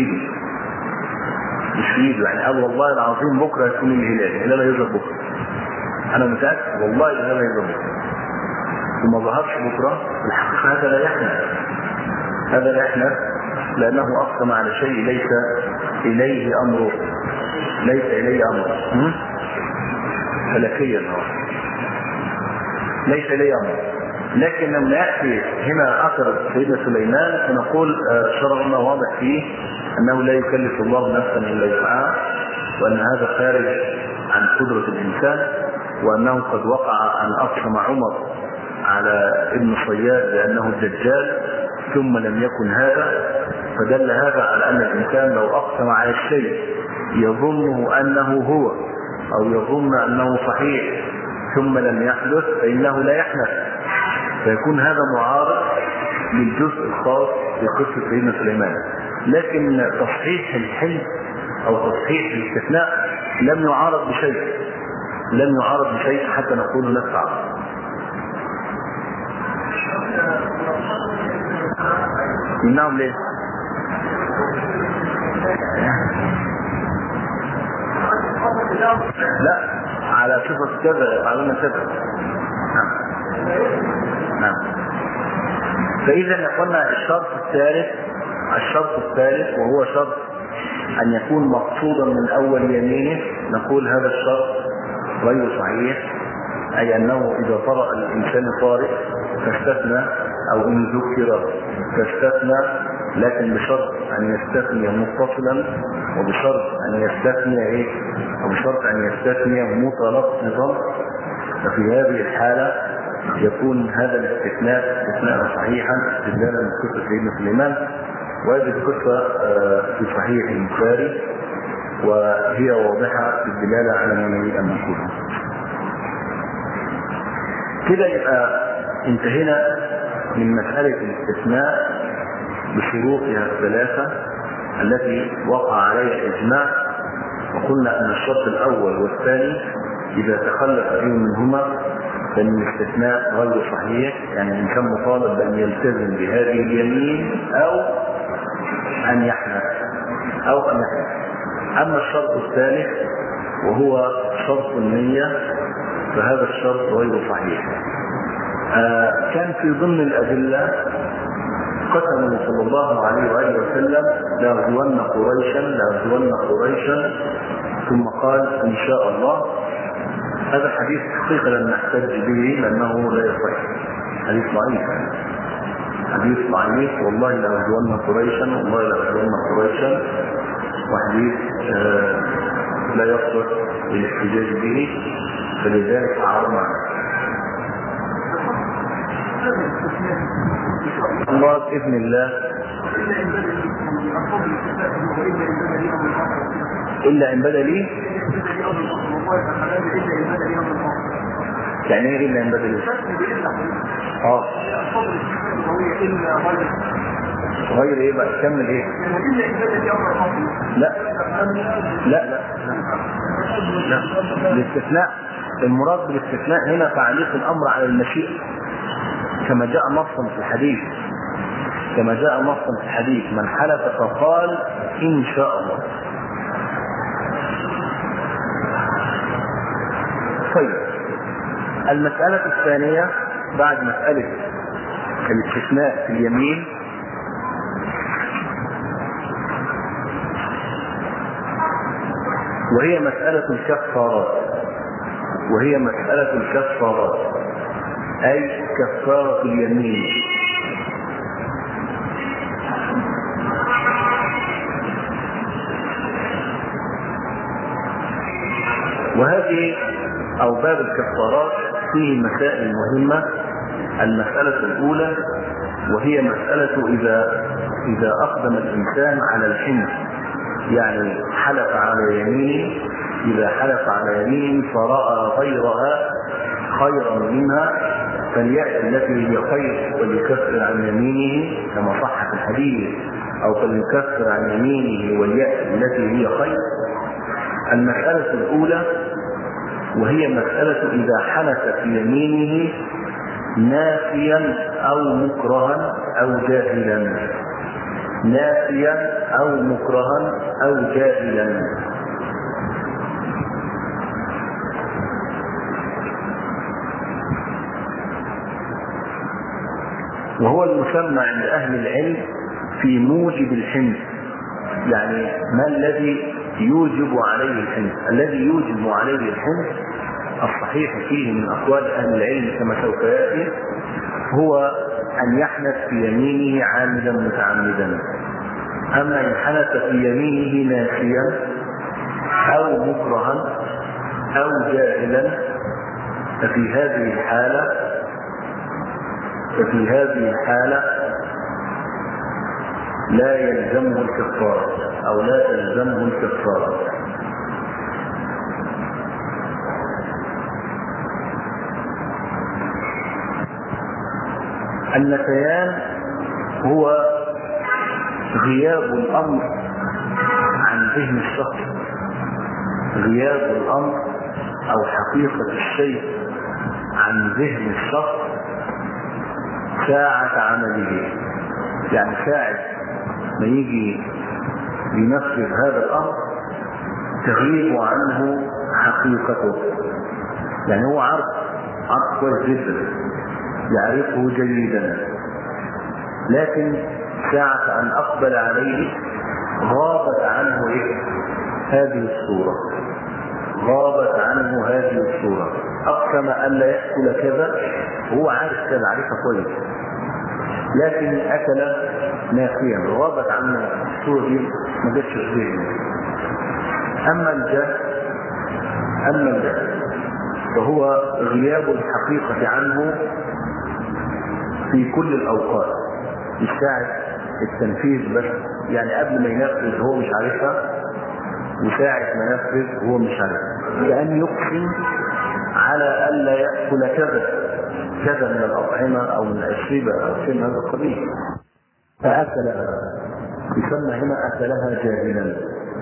S1: إيده، يعني قال والله العظيم بكرة يكون الهلال يظهر بكرة، أنا متأكد والله الهلال يظهر بكرة وما ظهرش بكرة، الحقيقة هذا لا يحنث لأنه أقسم على شيء ليس إليه أمره فلكيا ليس لي أمر. لكن لما يأتي هنا أثر سيدنا سليمان فنقول شرعنا واضح فيه أنه لا يكلف الله نفسا إلا وسعها، وأن هذا خارج عن قدرة الإنسان، وأنه قد وقع أن أقسم عمر على ابن صياد بأنه الدجال ثم لم يكن هذا، فدل هذا على أن الإنسان لو أقسم على الشيء يظنه أنه هو أو يظن أنه صحيح ثم لم يحدث فإنه لا يحدث، فيكون هذا معارض للجزء الخاص بقصة سيدنا سليمان. لكن تصحيح الحلم أو تصحيح الاستثناء لم يعارض بشيء حتى نقول نفع. نعم ليه؟ لا، على صفة كذا يفعلون كذا. نعم. فإذا يقولنا الشرط الثالث وهو شرط أن يكون مقصودا من أول يمينه، نقول هذا الشرط غير صحيح أي أنه إذا طرأ الإنسان طارئ فاستثنى، أو إن ذكر فاستثنى، لكن بشرط أن يستثني متصلا، وبشرط أن يستثني وبشرط أن يستثني متلفظا. ففي هذه الحالة يكون هذا الاستثناء استثناء صحيحا استدلالا من قصة سيدنا سليمان. وهذه القصة في صحيح البخاري، وهي واضحة في الدلالة على ما نريد أن نقوله. كده يبقى انتهينا من مسألة الاستثناء بشروطها الثلاثة التي وقع عليها الإجماع، وقلنا أن الشرط الأول والثاني إذا تخلف أي منهما فإن الاستثناء غير صحيح، يعني الإنسان مطالب بأن يلتزم بهذه اليمين أو أن يحنث أما الشرط الثالث وهو شرط النية فهذا الشرط غير صحيح. كان في ضمن الأدلة قسم صلى الله عليه وآله وسلم لأغزون قريشا ثم قال إن شاء الله. هذا الحديث حقيقة لم نحتج به لأنه لا يصح، حديث ضعيف والله لأغزون قريشا وحديث لا يصح للاحتجاج به، فلذلك عرضنا الله بإذن الله إلا إن بدا لي. يعني ايه إلا إن بدا لي؟ غير ايه بقى؟ كمل ايه؟ لا الاستثناء المراد بالاستثناء هنا تعليق الأمر على المشيئة كما جاء نصا في الحديث من حلف فقال إن شاء الله. طيب المسألة الثانية بعد مسألة الاستثناء في اليمين وهي مسألة الكفارات أي كفارة اليمين. وهذه أو باب الكفارات فيه مسائل مهمة. المسألة الأولى وهي مسألة إذا أقدم الإنسان على الحنث، يعني حلف على يمينه، إذا حلف على يمينه فرأى غيرها خيرا منها فليأتي التي هي خير وليكفر عن يمينه كما صح في الحديث، أو فليكفر عن يمينه وليأتي التي هي خير. المسألة الأولى وهي مسألة إذا حلف في يمينه نافيا أو مكرها أو جاهلا. وهو المسمى عند أهل العلم في موجب الحنث، يعني ما الذي يوجب عليه الحنث. الذي يوجب عليه الحنث الصحيح فيه من أقوال أهل العلم كما سوف يأتي هو أن يحنث في يمينه عامدا متعمدا. أما إن حنث في يمينه ناسيا أو مكرها أو جاهلا ففي هذه الحالة لا يلزمه الكفارة أو لا تلزمه الكفارة. النسيان هو غياب الأمر عن ذهن الشخص، غياب الأمر أو حقيقة الشيء عن ذهن الشخص ساعة عمله، يعني ساعة ما يجي ينفذ هذا الأمر تغيب عنه حقيقته. يعني هو عرض كويس جدا يعرفه جيدا، لكن ساعة أن أقبل عليه غابت عنه هذه الصورة. غابت عنه هذه الصورة، أقسم أن لا يأكل كذا، هو عارف كذا، عارفها كويس، لكن أكل ناسيا، غابت عنه الصورة دي ما جاتش في ذهنه. أما الجهل فهو غياب الحقيقة عنه في كل الأوقات، مش ساعة التنفيذ بس، يعني قبل ما ينفذ هو مش عارفها، وساعة ما ينفذ هو مش عارفها، كأن يقسم على ألا يأكل كذا من الأطعمة أو من الأشربة أو شيء من هذا القبيل، فأكلها، يسمى هنا أكلها جاهلا.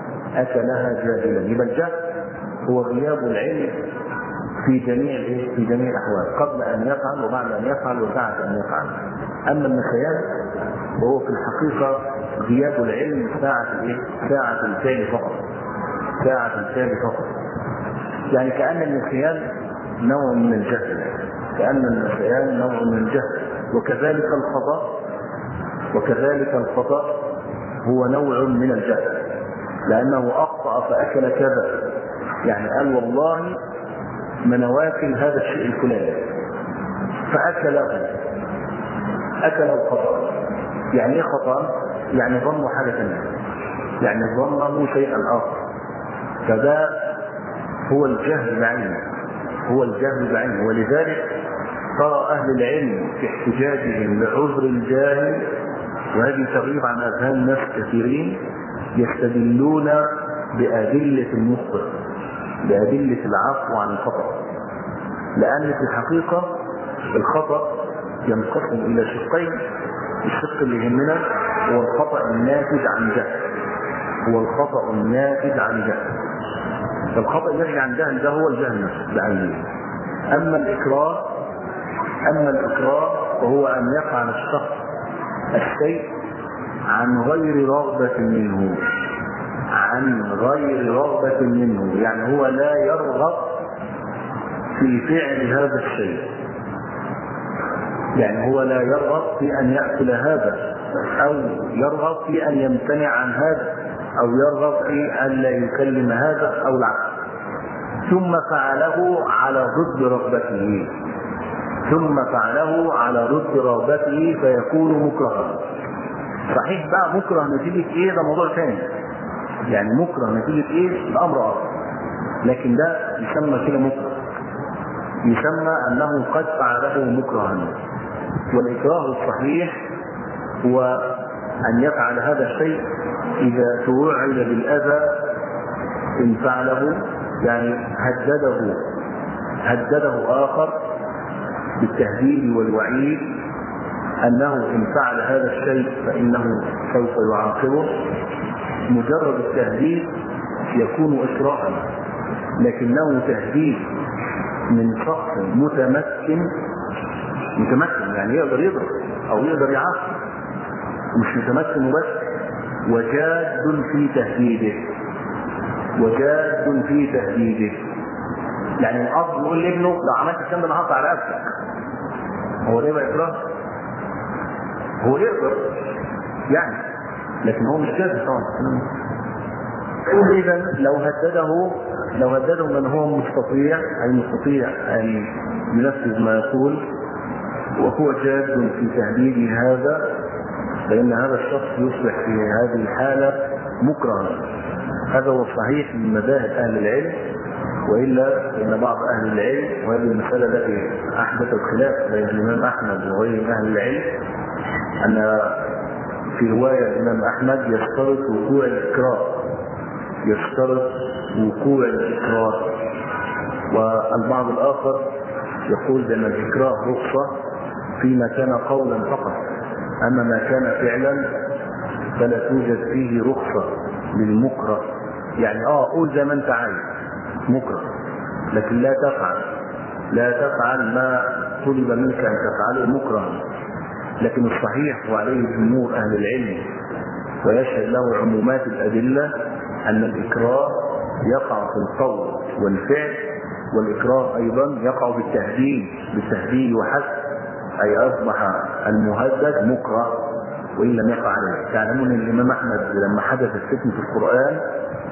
S1: يبقى الجهل هو غياب العلم في جميع الأحوال، قبل أن يفعل وبعد أن يفعل وبعد أن يفعل. أما النسيان وهو في الحقيقة غياب العلم ساعة الفعل فقط. يعني كأن النسيان نوع من الجهل، وكذلك الخطأ هو نوع من الجهل، لأنه أخطأ فأكل كذا، يعني قال والله ما نواكل هذا الشيء الفلاني فأكله، أكل الخطأ. يعني إيه خطأ؟ يعني ظنوا حاجة ثانية، يعني ظنه شيئا آخر، فده هو الجهل بعينه. ولذلك ترى أهل العلم في احتجاجهم لعذر الجاهل، وهذه تغيب عن أذهان ناس كثيرين، يستدلون بأدلة المخطئ، بأدلة العفو عن الخطأ، لأن في الحقيقة الخطأ ينقسم إلى شقين. الشق اللي يهمنا هو الخطأ الناتج عن جهل، فالخطأ الناتج عن جهل ده هو الجهل نفسه بعينه. أما الإكراه فهو أن يفعل الشخص الشيء عن غير رغبة منه، يعني هو لا يرغب في فعل هذا الشيء، يعني هو لا يرغب في أن يأكل هذا، أو يرغب في أن يمتنع عن هذا، أو يرغب في أن لا يكلم هذا أو العكس، ثم فعله على ضد رغبته فيكون مكرها. صحيح بقى مكره نتيجة ايه ده موضوع ثاني، يعني مكره نتيجة ايه الامر اخر، لكن ده يسمى كده مكره، يسمى انه قد فعله مكرها. والاكراه الصحيح هو ان يفعل هذا الشيء اذا توعد بالاذى ان فعله، يعني هدده اخر بالتهديد والوعيد أنه إن فعل هذا الشيء فإنه سوف يعاقبه. مجرد التهديد يكون إكراها، لكنه تهديد من شخص متمكن، يعني يقدر يضرب أو يقدر يعاقب، مش متمكن بس، وجاد في تهديده. يعني الأب يقول لابنه لو عملت الكلام ده أنا هقطع رقبتك، هو ده يبقى إكراه؟ هو يقدر يعني، لكن هو مش كده طبعا. إذا لو هدده من هو مستطيع أن ينفذ ما يقول وهو جاد في تهديد هذا، فإن هذا الشخص يصبح في هذه الحالة مكرها. هذا هو الصحيح من مذاهب أهل العلم، وإلا إن بعض أهل العلم، وهذه المسألة التي أحدث الخلاف بين الإمام أحمد وغير أهل العلم، أن في رواية الإمام أحمد يشترط وقوع الإكراه، والبعض الآخر يقول بأن الإكراه رخصة فيما كان قولا فقط، أما ما كان فعلا فلا توجد فيه رخصة للمكره. يعني قول زي ما أنت عايز مكره، لكن لا تفعل ما طلب منك أن تفعله مكره. لكن الصحيح وعليه جمهور أهل العلم ويشهد له عمومات الأدلة أن الإكراه يقع في القول والفعل، والإكراه أيضا يقع بالتهديد وحسب، أي أصبح المهدد مكره وإن لم يقع عليه. تعلمون أن الإمام أحمد لما حدث الفتنة في القرآن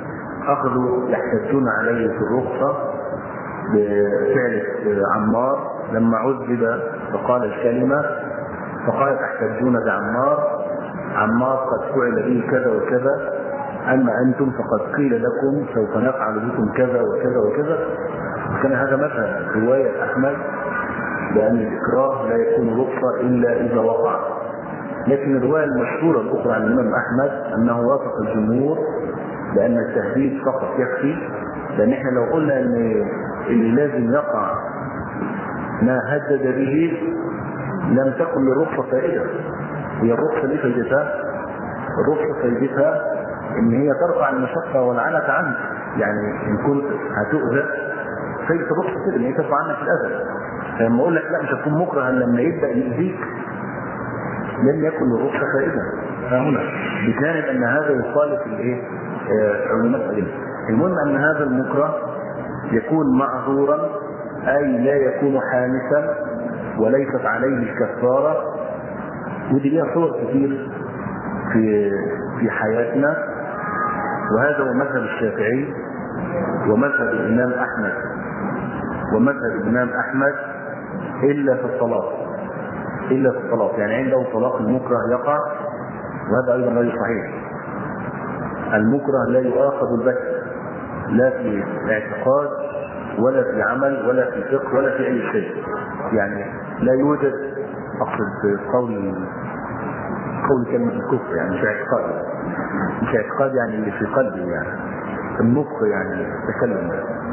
S1: أخذوا يحتجون عليه في الرخصة بفعل عمار لما عذب فقال الكلمة، فقال تحتجون بعمار، عمار قد فعل به كذا وكذا، أما أنتم فقد قيل لكم سوف نفعل بكم كذا وكذا وكذا. كان هذا مثلا رواية أحمد بأن الإكراه لا يكون رخصة إلا إذا وقع. لكن الرواية المشهورة الأخرى عن الإمام أحمد أنه وافق الجمهور بأن التهديد فقط يكفي، لأن إحنا لو قلنا أن اللي لازم يقع ما هدد به لم تكن للرخصة فائدة. هي الرخصة ليه فائدتها؟ الرخصة فائدتها إن هي ترفع المشقة والعنة عنك، يعني إن كنت هتؤذى فائدة الرخصة كده إن هي ترفع عنك الأذى. فلما أقول لك لا مش هتكون مكرها لما يبدأ يؤذيك لم يكن للرخصة فائدة. فهنا بجانب أن هذا يخالف الإيه؟ علوم العلم. المهم أن هذا المكره يكون معذورا، أي لا يكون حانسا وليست عليه الكفارة. ودي ليها صور كثير في حياتنا، وهذا هو مذهب الشافعي ومذهب الإمام أحمد ومذهب الإمام أحمد إلا في الطلاق. إلا في الطلاق، يعني عنده طلاق المكره يقع، وهذا أيضا غير صحيح. المكره لا يؤاخذ البتة، لا في اعتقاد ولا في عمل ولا في فقه ولا في أي شيء. يعني لا يوجد، أقصد قول كلمة الكفر، يعني مش اعتقاد يعني اللي في قلبي، يعني النطق يعني تكلم.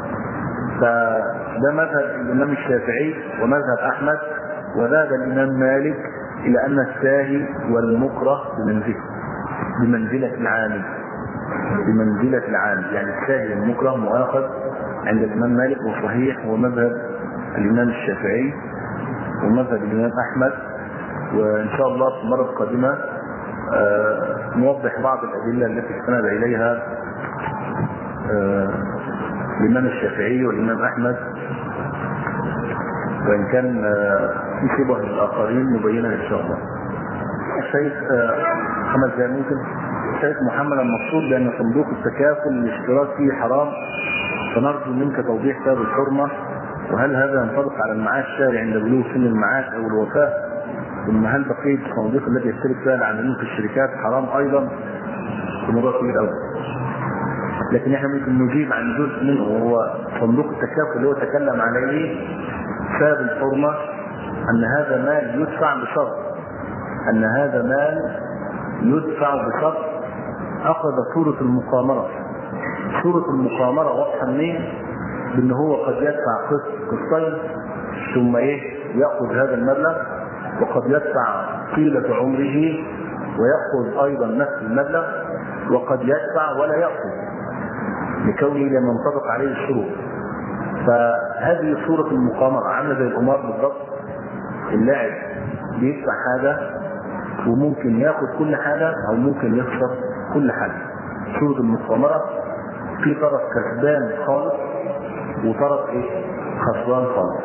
S1: فده مذهب الإمام الشافعي ومذهب أحمد، وذهب الإمام مالك إلى أن الساهي والمكره بمنزلة العامل، يعني الساهي والمكره مؤاخذ عند الإمام مالك، وصحيح هو مذهب الإمام الشافعي ومذهب الإمام أحمد. وإن شاء الله في المرة القادمة نوضح بعض الأدلة التي استند إليها الإمام الشافعي والإمام أحمد، وإن كان في شبه للآخرين نبينها إن شاء الله. الشيخ محمد زي ممكن الشيخ محمد المقصود بأن صندوق التكافل الاشتراك فيه حرام، فنرجو منك توضيح سبب الحرمة، وهل هذا ينطبق على المعاش الشهري عند بلوغ سن المعاش أو الوفاة؟ ثم هل بقية الصناديق التي يشترك فيها العاملين في الشركات حرام أيضا؟ في موضوع كبير أوي، لكن احنا ممكن نجيب عن جزء منه، وهو صندوق التكافل اللي هو تكلم عليه. سبب الحرمة أن هذا مال يدفع بشرط أخذ صورة المقامرة. صورة المقامرة واضحة منين؟ بأنه هو قد يدفع قسطين ثم يأخذ هذا المبلغ، وقد يدفع طيلة عمره ويأخذ أيضا نفس المبلغ، وقد يدفع ولا يأخذ لكونه لم ينطبق عليه الشروط. فهذه صورة المقامرة عاملة زي القمار بالضبط. اللاعب بيدفع حاجة وممكن ياخذ كل حاجة أو ممكن يخسر كل حاجة. صورة المقامرة في طرف كسبان خالص وطرف خسران خالص.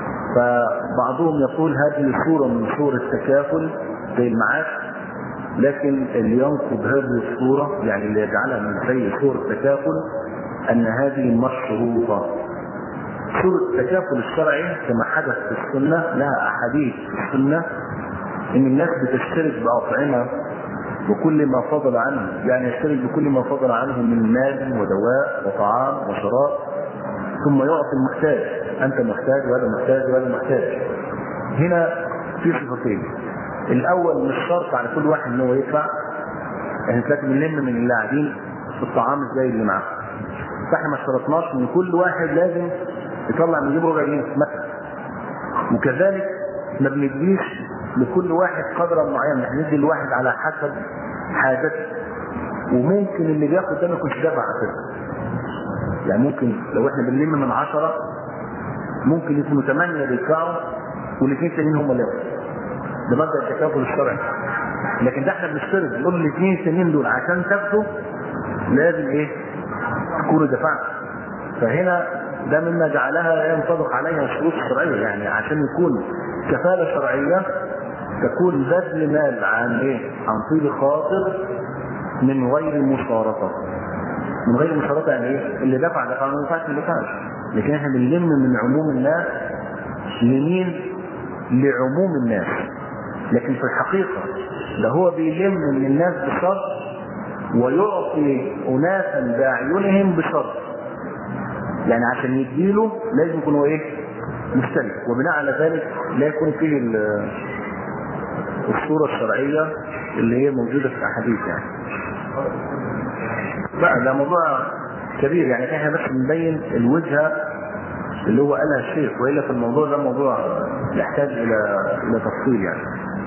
S1: فبعضهم يقول هذه صورة من صور التكافل زي المعاش، لكن اللي ينقض هذه الصورة، يعني اللي يجعلها من زي صورة التكافل، أن هذه مشروطة. صورة التكافل الشرعي كما حدث في السنة، لها أحاديث في السنة إن الناس بتشترك بأطعمة وكل ما فضل عنه، يعني يشترك بكل ما فضل عنه من مال ودواء وطعام وشراب، ثم يعطي المحتاج، أنت محتاج وهذا محتاج وهذا محتاج. هنا في صفتين. الأول مش شرط على كل واحد إنه يدفع، يعني لكن بنلم من اللي قاعدين في الطعام زي اللي معاه، فاحنا ما اشترطناش إن كل واحد لازم يطلع من جيبه ربع جنيه مثلا، وكذلك ما بنديش لكل واحد قدرا معين، احنا ندي الواحد على حسب حاجته، وممكن اللي بياخد ده ما يكونش دافع اساسا. يعني ممكن لو احنا بنلم من 10 ممكن يكونوا 8 بيدفعوا والاثنين التانيين هم اللي ياخدوا. ده مبدأ التكافل الشرعي. لكن ده احنا بنشترط نقول الاثنين التانيين دول عشان تاخدوا لازم تكونوا دفعتوا. فهنا ده مما جعلها ينطبق عليها الشروط الشرعيه، يعني عشان يكون كفاله شرعيه تكون بذل مال عن عن طيب خاطر من غير مشارطه. من غير مشاركه يعني ايه؟ اللي دفع ما ينفعش اللي دفعش، لكن احنا بنلم من عموم الناس لمين؟ لعموم الناس. لكن في الحقيقه ده هو بيلم من الناس بشرط ويعطي اناسا باعينهم بشرط، يعني عشان يديله لازم يكون هو ايه؟ مشترك، وبناء على ذلك لا يكون فيه الصوره الشرعيه اللي هي موجوده في الاحاديث يعني. بقى ده موضوع كبير يعني، احنا بس بنبين الوجهه اللي هو قالها الشيخ، والا في الموضوع ده موضوع يحتاج الى تفصيل يعني.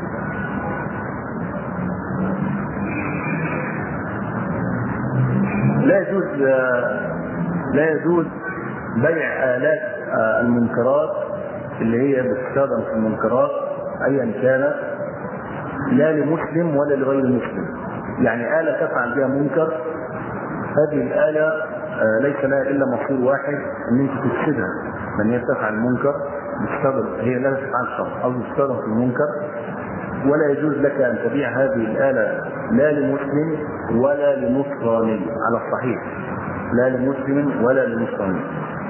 S1: لا يجوز بيع آلات المنكرات اللي هي بتستخدم في المنكرات ايا كانت، لا لمسلم ولا لغير مسلم. يعني آلة تفعل بها منكر، هذه الآلة ليس لها الا مصير واحد، ان انت تفسدها، من هي تفعل المنكر بتستخدم، هي لا تفعل شر او تستخدم في المنكر، ولا يجوز لك ان تبيع هذه الآلة لا لمسلم ولا لنصراني على الصحيح، لا لمسلم ولا لنصراني.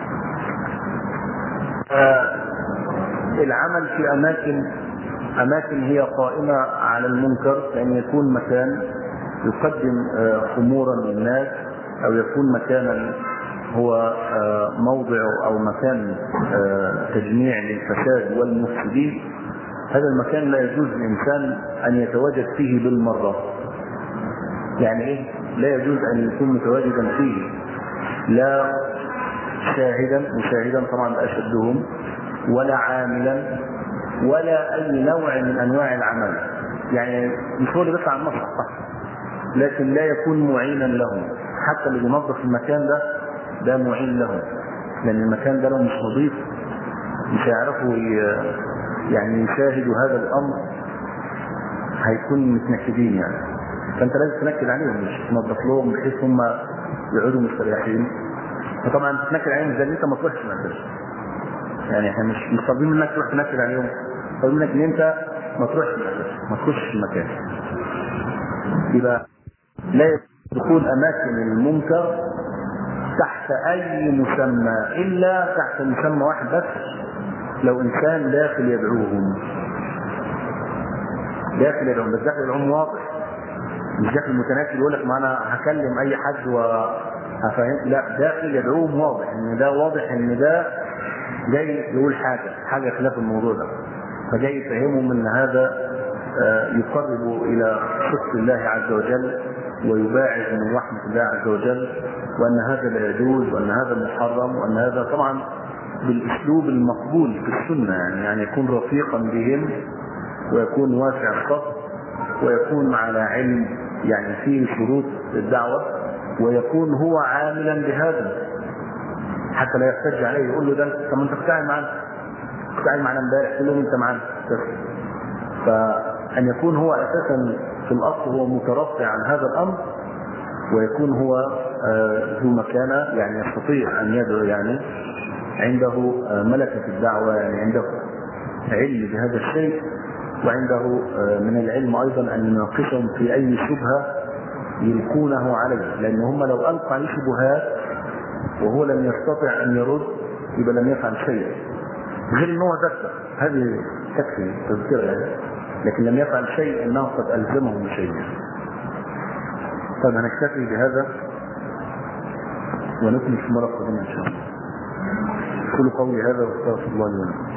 S1: العمل في اماكن هي قائمة على المنكر، لان يكون مكان يقدم خمورا للناس، او يكون مكانا هو موضع او مكان تجميع للفساد والمفسدين، هذا المكان لا يجوز للإنسان أن يتواجد فيه بالمرة. يعني إيه؟ لا يجوز أن يكون متواجدا فيه لا مشاهدا طبعا أشدهم، ولا عاملا، ولا أي نوع من أنواع العمل. يعني مش هو اللي بيطلع المسرح صح، لكن لا يكون معينا لهم، حتى اللي بينظف المكان ده معين لهم، لأن المكان ده لو مش نظيف مش هيعرفوا يعني يشاهدوا هذا الامر، هيكون متنكدين يعني. فانت لازم تنكد عليهم، مش تنظف لهم بحيث هم يقعدوا مستريحين. فطبعا تنكد عليهم زي انت ما تروحش المدرسه، يعني احنا مش طالبين منك تروح تنكد عليهم، طالبين منك ان انت ما تروحش المدرسه، ما تخشش المكان. يبقى لا يدخل اماكن المنكر تحت اي مسمى الا تحت مسمى واحد بس، لو انسان داخل يدعوهم، بس داخل يدعوهم واضح، مش داخل متناكل يقول لك ما انا هكلم اي حد وهفهم، لا، داخل يدعوهم واضح ان ده جاي يقول حاجه خلاف الموضوع ده، فجاي يفهمهم ان هذا يقرب الى شرك الله عز وجل ويباعد من رحمه الله عز وجل، وان هذا لا يجوز، وان هذا محرم، وان هذا طبعا بالاسلوب المقبول في السنه، يعني يكون رفيقا بهم، ويكون واسع الصدر، ويكون على علم يعني فيه شروط الدعوه، ويكون هو عاملا بهذا حتى لا يحتج عليه يقول له ده طب انت كنت قاعد معانا امبارح، تقول له انت معانا. فان يكون هو اساسا في الاصل هو مترفع عن هذا الامر، ويكون هو ذو مكانه، يعني يستطيع ان يدعو، يعني عنده ملكة الدعوة، يعني عنده علم بهذا الشيء، وعنده من العلم أيضا أن يناقشهم في أي شبهة يلقونه عليه، لأن هم لو ألقى عليه شبهات وهو لم يستطع أن يرد يبقى لم يفعل شيء، غير أنه ذكر هذه تكفي تذكرها، لكن لم يفعل شيء أنه قد ألزمه بشيء. طيب هنكتفي بهذا ونكمل في مرة قادمة إن شاء الله. كل قولي هذا واستغفر الله لي ولكم.